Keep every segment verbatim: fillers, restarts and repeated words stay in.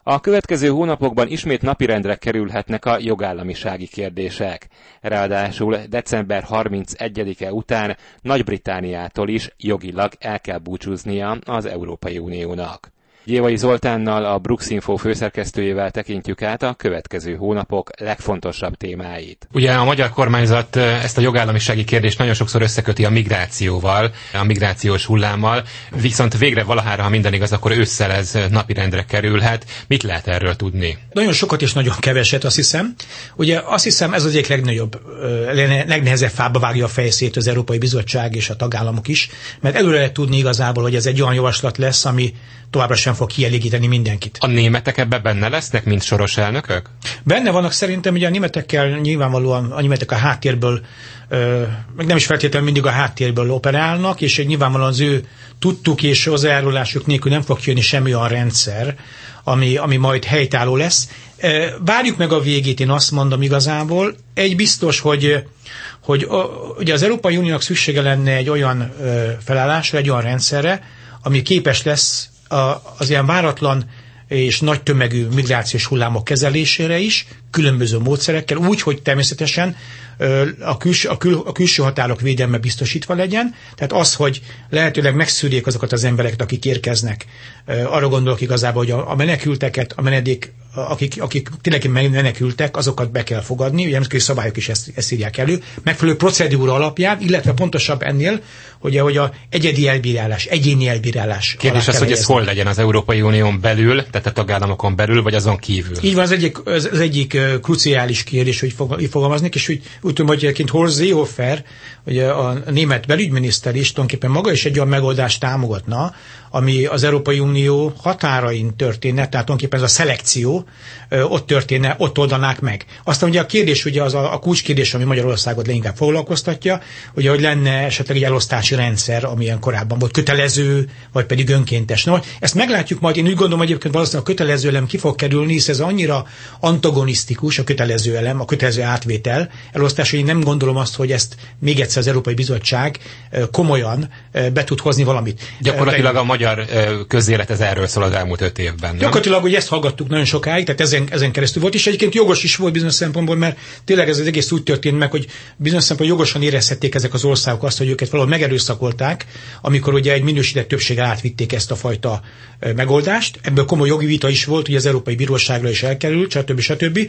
A következő hónapokban ismét napirendre kerülhetnek a jogállamisági kérdések. Ráadásul december harmincegyedike után Nagy-Britanniától is jogilag el kell búcsúznia az Európai Uniónak. Gyévai Zoltánnal, a Brooks.info főszerkesztőjével tekintjük át a következő hónapok legfontosabb témáit. Ugye a magyar kormányzat ezt a jogállamisági kérdést nagyon sokszor összeköti a migrációval, a migrációs hullámmal, viszont végre valahára, ha minden igaz, akkor ősszel ez napirendre kerülhet. Mit lehet erről tudni? Nagyon sokat és nagyon keveset, azt hiszem. Ugye azt hiszem, ez az egyik legnagyobb, legnehezebb fába vágja a fejszét az Európai Bizottság és a tagállamok is, mert előre lehet tudni igazából, hogy ez egy olyan javaslat lesz, ami továbbra sem fog kielégíteni mindenkit. A németek ebben benne lesznek, mint soros elnökök? Benne vannak szerintem, ugye a németekkel nyilvánvalóan a németek a háttérből, ö, meg nem is feltétlenül mindig a háttérből operálnak, és nyilvánvalóan az ő tudtuk és hozzájárulásuk nélkül nem fog jönni semmi olyan rendszer, ami, ami majd helytálló lesz. Várjuk meg a végét, én azt mondom igazából. Egy biztos, hogy, hogy ugye az Európai Uniónak szüksége lenne egy olyan ö, felállásra, egy olyan rendszerre, ami képes lesz az ilyen váratlan és nagy tömegű migrációs hullámok kezelésére is, különböző módszerekkel, úgy, hogy természetesen a külső, a, kül, a külső határok védelme biztosítva legyen, tehát az, hogy lehetőleg megszűrjék azokat az embereket, akik érkeznek. Arra gondolok igazából, hogy a, a menekülteket, a menedék, akik, akik tényleg menekültek, azokat be kell fogadni, ugye nemzetközi szabályok is ezt, ezt írják elő, megfelelő procedúra alapján, illetve pontosabb ennél, hogy, hogy a egyedi elbírálás, egyéni elbírálás. Kérdés az, hogy ez hol legyen, az Európai Unión belül, tehát a tagállamokon belül, vagy azon kívül? Így van, az egyik, az, az egyik kruciális kérdés, hogy így fogalmaznék, és úgy, úgy tudom, hogy egyébként Horst Seehofer, ugye a német belügyminiszter is tulajdonképpen maga is egy olyan megoldást támogatna, ami az Európai Unió határain történne, tehát tulajdonképpen ez a szelekció ott történne, ott oldanák meg. Aztán ugye a kérdés, ugye az a, a kulcskérdés, ami Magyarországot leginkább foglalkoztatja, ugye, hogy lenne esetleg egy elosztási rendszer, amilyen korábban volt, kötelező, vagy pedig önkéntes. Na, ezt meglátjuk majd, én úgy gondolom, hogy egyébként valószínűleg a kötelező elem ki fog kerülni, hisz ez annyira antagonisztikus, a kötelező elem, a kötelező átvétel elosztás, hogy én nem gondolom azt, hogy ezt még egyszer az Európai Bizottság komolyan be tud hozni valamit. Gyakorlatilag a magyar közélet ez erről szól az elmúlt öt évben. Nem? Gyakorlatilag, hogy ezt hallgattuk nagyon sokáig, tehát ezen, ezen keresztül volt, és egyébként jogos is volt bizonyos szempontból, mert tényleg ez az egész úgy történt meg, hogy bizonyos szempontból jogosan érezhették ezek az országok azt, hogy őket valahol megerőszakolták, amikor ugye egy minősített többséggel átvitték ezt a fajta megoldást. Ebből komoly jogi vita is volt, ugye az Európai Bíróságra is elkerült, stb. stb.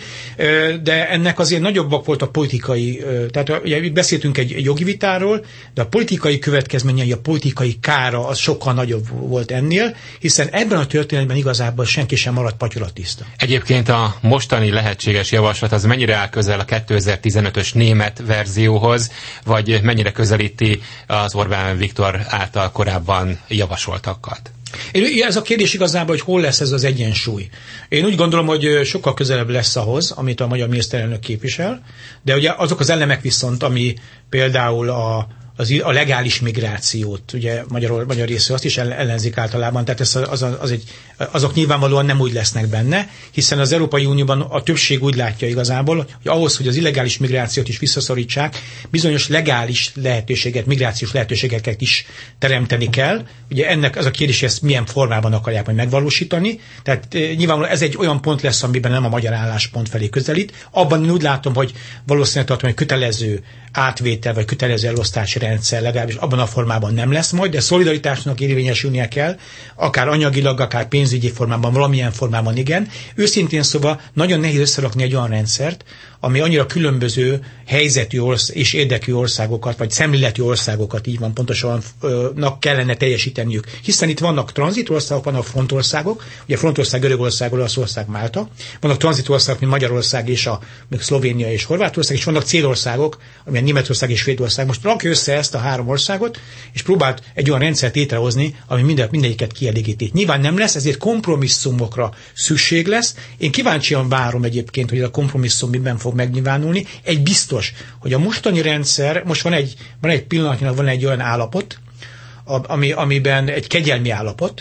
De ennek azért nagyobbak volt a politikai, tehát ugye beszéltünk egy, egy jogi vitáról, de a politikai következményei, a politikai kára az sokkal nagyobb volt ennél, hiszen ebben a történetben igazából senki sem maradt patyolatiszta. Egyébként a mostani lehetséges javaslat az mennyire áll közel a kétezer-tizenötös német verzióhoz, vagy mennyire közelíti az Orbán Viktor által korábban javasoltakat? Én, ez a kérdés igazából, hogy hol lesz ez az egyensúly. Én úgy gondolom, hogy sokkal közelebb lesz ahhoz, amit a magyar miniszterelnök képvisel, de ugye azok az elemek viszont, ami például a Az, a legális migrációt, ugye magyar, magyar részről azt is ellenzik általában, tehát ez az, az, az egy, azok nyilvánvalóan nem úgy lesznek benne, hiszen az Európai Unióban a többség úgy látja igazából, hogy ahhoz, hogy az illegális migrációt is visszaszorítsák, bizonyos legális lehetőséget, migrációs lehetőségeket is teremteni kell. Ugye ennek az a kérdés, hogy ezt milyen formában akarják majd megvalósítani. Tehát e, nyilvánvalóan ez egy olyan pont lesz, amiben nem a magyar álláspont felé közelít. Abban én úgy látom, hogy valószínűleg tartom, hogy kötelező átvétel vagy kötelező elosztási rendszer legalábbis abban a formában nem lesz majd, de szolidaritásnak érvényesülnie kell, akár anyagilag, akár pénzügyi formában, valamilyen formában igen. Őszintén szóval nagyon nehéz összerakni egy olyan rendszert, ami annyira különböző helyzetű orsz- és érdekű országokat, vagy szemléletű országokat, így van pontosan, kellene teljesíteniük. Hiszen itt vannak tranzitországok, vannak frontországok, ugye frontország Görögország, Olaszország, Málta, vannak tranzitországok, mint Magyarország és a Szlovénia és Horvátország, és vannak célországok, amilyen Németország és Svédország. Most rakja össze ezt a három országot, és próbált egy olyan rendszert létrehozni, ami minden, mindegyiket kielégíti. Nyilván nem lesz, ezért kompromisszumokra szükség lesz. Én kíváncsian várom egyébként, hogy a kompromisszum miben fog megnyilvánulni. Egy biztos, hogy a mostani rendszer, most van egy, van egy pillanatnyilag van egy olyan állapot, ami, amiben egy kegyelmi állapot,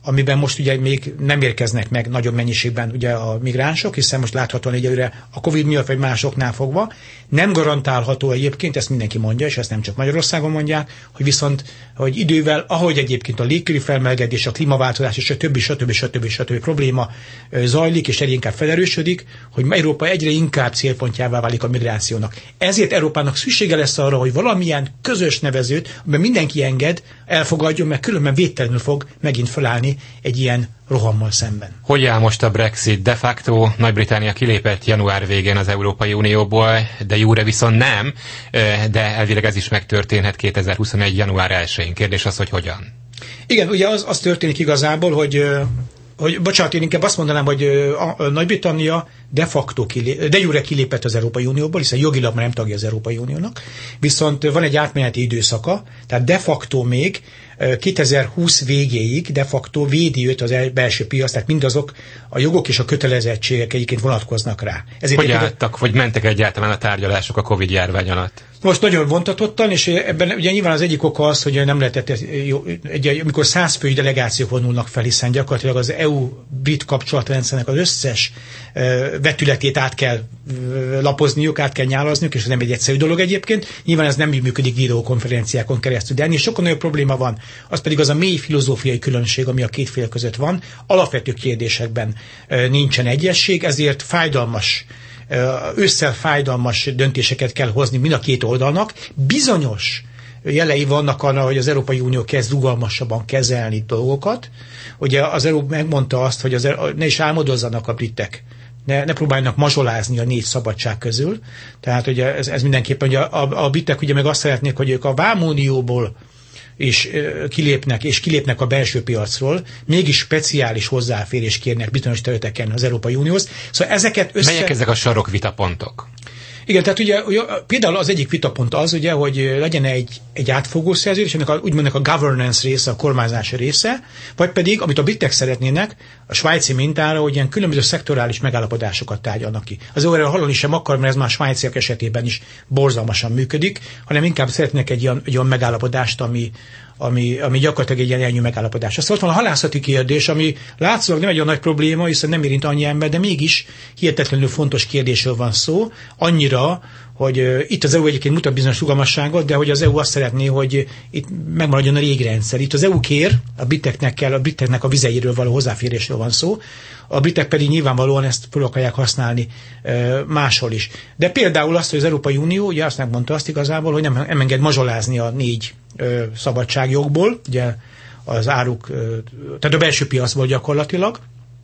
amiben most ugye még nem érkeznek meg nagyobb mennyiségben ugye a migránsok, hiszen most láthatóan egyelőre a Covid miatt vagy másoknál fogva nem garantálható egyébként, ezt mindenki mondja, és ezt nem csak Magyarországon mondják, hogy viszont hogy idővel, ahogy egyébként a légköri felmelegedés, a klímaváltozás és a többi, stb. stb. stb. Probléma zajlik, és egyre inkább felerősödik, hogy Európa egyre inkább célpontjává válik a migrációnak. Ezért Európának szüksége lesz arra, hogy valamilyen közös nevezőt, amiben mindenki enged, elfogadjon, mert különben védtelenül fog megint felállni egy ilyen rohammal szemben. Hogy áll most a Brexit? De facto Nagy-Britannia kilépett január végén az Európai Unióból, de jure viszont nem, de elvileg ez is megtörténhet kétezer-huszonegy január elsején. Kérdés az, hogy hogyan? Igen, ugye az, az történik igazából, hogy hogy, bocsánat, én inkább azt mondanám, hogy a, a Nagy-Britannia de facto kilép, de jure kilépett az Európai Unióból, hiszen jogilag már nem tagja az Európai Uniónak, viszont van egy átmeneti időszaka, tehát de facto még kétezer-húsz végéig de facto védi őt az belső piac, tehát mindazok a jogok és a kötelezettségek egyébként vonatkoznak rá. Ezért hogy álltak, vagy mentek egyáltalán a tárgyalások a Covid járvány alatt? Most nagyon vontatottan, és ebben ugye nyilván az egyik oka az, hogy nem lehetett, egy, amikor száz fői delegációk vonulnak fel, hiszen gyakorlatilag az é u-brit kapcsolatrendszernek az összes vetületét át kell lapozniuk, át kell nyálazniuk, és ez nem egy egyszerű dolog egyébként. Nyilván ez nem így működik videókonferenciákon keresztül, de ennél sokkal nagyobb probléma van. Az pedig az a mély filozófiai különbség, ami a két fél között van. Alapvető kérdésekben nincsen egyesség, ezért fájdalmas ősszel fájdalmas döntéseket kell hozni mind a két oldalnak. Bizonyos jelei vannak arra, hogy az Európai Unió kezd rugalmasabban kezelni dolgokat. Ugye az Euró megmondta azt, hogy az, ne is álmodozzanak a britek, ne, ne próbáljanak mazsolázni a négy szabadság közül. Tehát ugye ez, ez mindenképpen, ugye a, a, a britek ugye meg azt szeretnék, hogy ők a vámunióból és kilépnek, és kilépnek a belső piacról, mégis speciális hozzáférést kérnek bizonyos területeken az Európai Unióhoz. Szóval ezeket össze... Melyek ezek a sarokvitapontok? Igen, tehát ugye, ugye például az egyik vitapont az, ugye, hogy legyen egy, egy átfogó szerződés, ennek a, úgymond a governance része, a kormányzási része, vagy pedig, amit a britek szeretnének, a svájci mintára, hogy ilyen különböző szektorális megállapodásokat tárgyalnak ki. Az euróra hallani sem akar, mert ez már a svájciak esetében is borzalmasan működik, hanem inkább szeretnék egy olyan, egy olyan megállapodást, ami, ami, ami gyakorlatilag egy ilyen elnyű megállapodás. Aztán ott van a halászati kérdés, ami látszólag nem egy olyan nagy probléma, hiszen nem érint annyi ember, de mégis hihetetlenül fontos kérdésről van szó, annyira, hogy uh, itt az é u egyébként mutat bizonyos rugalmasságot, de hogy az é u azt szeretné, hogy itt megmaradjon a régi rendszer. Itt az é u kér, a briteknek kell, a briteknek a vizeiről való hozzáférésről van szó, a britek pedig nyilvánvalóan ezt fel akarják használni uh, máshol is. De például azt, hogy az Európai Unió, ugye azt megmondta azt igazából, hogy nem, nem enged mazsolázni a négy uh, szabadságjogból, ugye az áruk, uh, tehát a belső piacból gyakorlatilag,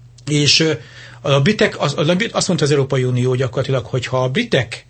és uh, a britek, az, azt mondta az Európai Unió gyakorlatilag, hogy ha a britek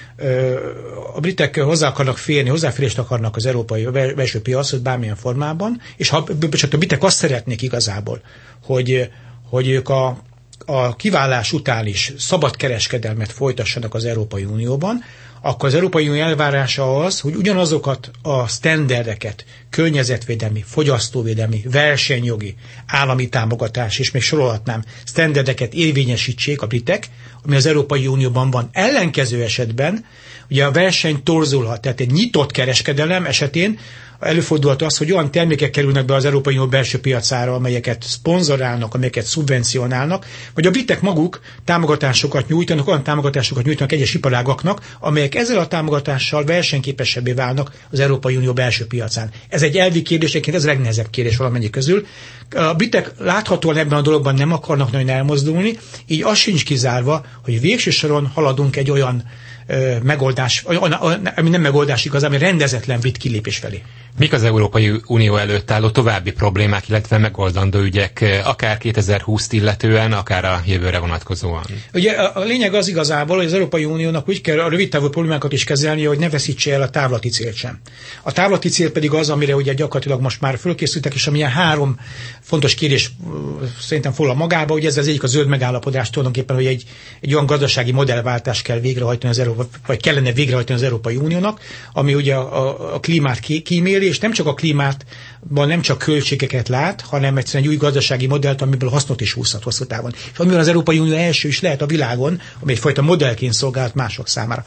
a britek hozzá akarnak férni, hozzáférést akarnak az európai belső piachoz bármilyen formában, és ha csak a britek azt szeretnék igazából, hogy, hogy ők a, a kiválás után is szabad kereskedelmet folytassanak az Európai Unióban, akkor az Európai Unió elvárása az, hogy ugyanazokat a sztenderdeket, környezetvédelmi, fogyasztóvédelmi, versenyjogi, állami támogatás, és még sorolhatnám, sztenderdeket érvényesítsék a britek, ami az Európai Unióban van. Ellenkező esetben ugye a verseny torzulhat, tehát egy nyitott kereskedelem esetén előfordulhat az, hogy olyan termékek kerülnek be az Európai Unió belső piacára, amelyeket szponzorálnak, amelyeket szubvencionálnak, vagy a britek maguk támogatásokat nyújtanak, olyan támogatásokat nyújtanak egyes iparágaknak, amelyek ezzel a támogatással versenyképesebbé válnak az Európai Unió belső piacán. Ez egy elvi kérdés, egyébként ez a legnehezebb kérdés valamennyi közül. A britek láthatóan ebben a dologban nem akarnak nagyon elmozdulni, így az sincs kizárva, hogy végső soron haladunk egy olyan megoldás, ami nem megoldás igazán, ami rendezetlen brit kilépés felé. Mik az Európai Unió előtt álló további problémák, illetve megoldandó ügyek, akár kétezer-húsz illetően, akár a jövőre vonatkozóan? Ugye a lényeg az igazából, hogy az Európai Uniónak úgy kell a rövidtávú problémákat is kezelni, hogy ne veszítse el a távlati célt sem. A távlati cél pedig az, amire ugye gyakorlatilag most már fölkészültek, és amilyen három fontos kérdés szerintem foglal magába, hogy ez az egyik a zöld megállapodás tulajdonképpen, hogy egy, egy olyan gazdasági modellváltást kell végrehajtani az Európa, vagy kellene végrehajtani az Európai Uniónak, ami ugye a, a, a klímát kíméli, és nem csak a klímátban nem csak költségeket lát, hanem egyszerűen egy új gazdasági modellt, amiből hasznot is húzhat hosszú távon. És amivel az Európai Unió első is lehet a világon, ami egyfajta modellként szolgált mások számára.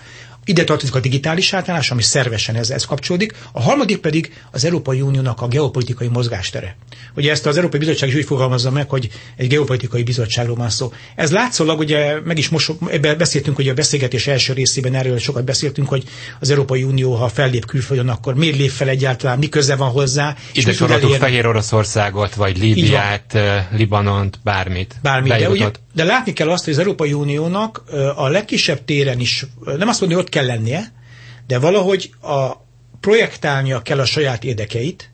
Ide tartozik a digitális átállás, ami szervesen ez, ez kapcsolódik. A harmadik pedig az Európai Uniónak a geopolitikai mozgástere. Ugye ezt az Európai Bizottság is úgy fogalmazza meg, hogy egy geopolitikai bizottságról van szó. Ez látszólag, ugye meg is most ebben beszéltünk, hogy a beszélgetés első részében erről sokat beszéltünk, hogy az Európai Unió, ha fellép külföldön, akkor miért lép fel egyáltalán, mi köze van hozzá. Ide soroltuk Fehér Oroszországot, vagy Líbiát, Libanont, bármit. Bármit, de, ugye, de látni kell azt, hogy az Európai Uniónak a legkisebb téren is, nem azt mondja, hogy ott kell lennie, de valahogy a projektálnia kell a saját érdekeit,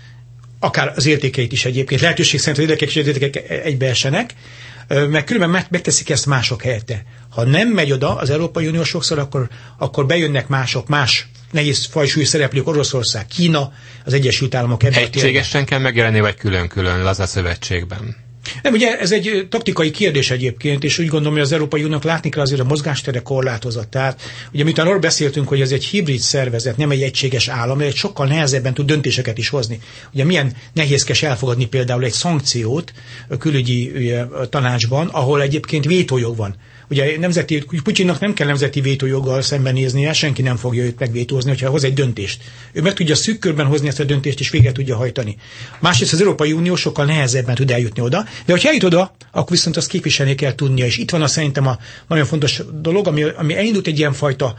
akár az értékeit is egyébként, lehetőség szerint az érdekek és értékek egybeesenek, meg különben megteszik ezt mások helyette. Ha nem megy oda az Európai Unió sokszor, akkor, akkor bejönnek mások, más nehéz fajsúlyú szereplők, Oroszország, Kína, az Egyesült Államok. Egységesen kell megjelenni, vagy külön-külön laza szövetségben? Nem, ugye ez egy taktikai kérdés egyébként, és úgy gondolom, hogy az Európai Uniónak látni kell azért a mozgástere korlátozott. Tehát, ugye miután arról beszéltünk, hogy ez egy hibrid szervezet, nem egy egységes állam, egy sokkal nehezebben tud döntéseket is hozni. Ugye milyen nehézkes elfogadni például egy szankciót a külügyi ugye, a tanácsban, ahol egyébként vétójog van. Ugye nemzeti, Putyinnak nem kell nemzeti vétójoggal szembenéznie, senki nem fogja őt megvétózni, hogyha hoz egy döntést. Ő meg tudja szűk körben hozni ezt a döntést, és végre tudja hajtani. Másrészt az Európai Unió sokkal nehezebben tud eljutni oda, de hogyha eljut oda, akkor viszont azt képviselni kell tudnia. És itt van a szerintem a nagyon fontos dolog, ami, ami elindult egy ilyenfajta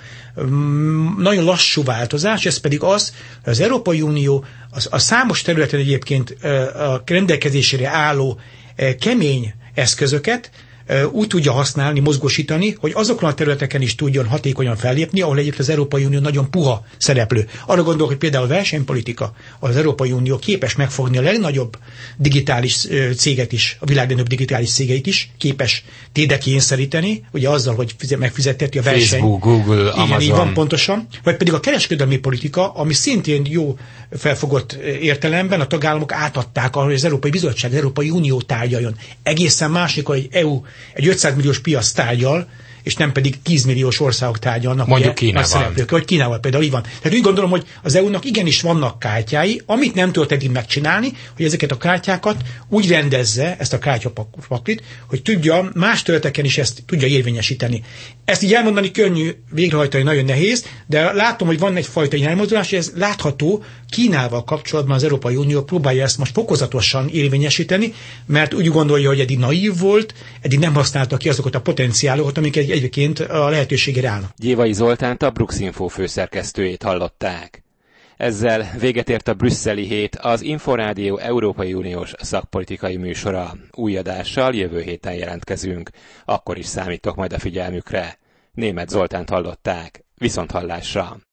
um, nagyon lassú változás, ez pedig az, hogy az Európai Unió az, a számos területen egyébként uh, a rendelkezésére álló uh, kemény eszközöket úgy tudja használni, mozgósítani, hogy azokon a területeken is tudjon hatékonyan fellépni, ahol egyébként az Európai Unió nagyon puha szereplő. Arra gondolok, hogy például a versenypolitika, az Európai Unió képes megfogni a legnagyobb digitális céget is, a világ legnagyobb digitális cégeit is, képes térdre kényszeríteni, ugye azzal, hogy megfizetteti a verseny. Facebook, Google, igen, Amazon. Így van pontosan. Vagy pedig a kereskedelmi politika, ami szintén jó felfogott értelemben a tagállamok átadták arra, hogy az Európai Bizottság, az Európai Unió tárgyaljon. Egészen másik, hogy egy é u egy ötszáz milliós piac tárgyal, és nem pedig tíz milliós országok tárgyalnak. Mondjuk Kínával. Vagy Kínával például, így van. Tehát úgy gondolom, hogy az é u-nak igenis vannak kártyái, amit nem tudott eddig megcsinálni, hogy ezeket a kártyákat úgy rendezze, ezt a kártyapaklit, hogy tudja más területeken is ezt tudja érvényesíteni. Ezt így elmondani könnyű, végrehajtani nagyon nehéz, de látom, hogy van egyfajta iránymozdulás, és ez látható, Kínával kapcsolatban az Európai Unió próbálja ezt most fokozatosan érvényesíteni, mert úgy gondolja, hogy eddig naív volt, eddig nem használta ki azokat a potenciálokat, amik egyébként a lehetőségére állnak. Gyévai Zoltánt, a Brux-Info főszerkesztőjét hallották. Ezzel véget ért a brüsszeli hét, az Inforádió Európai Uniós szakpolitikai műsora. Új adással jövő héten jelentkezünk. Akkor is számítok majd a figyelmükre. Németh Zoltánt hallották. Viszonthallásra!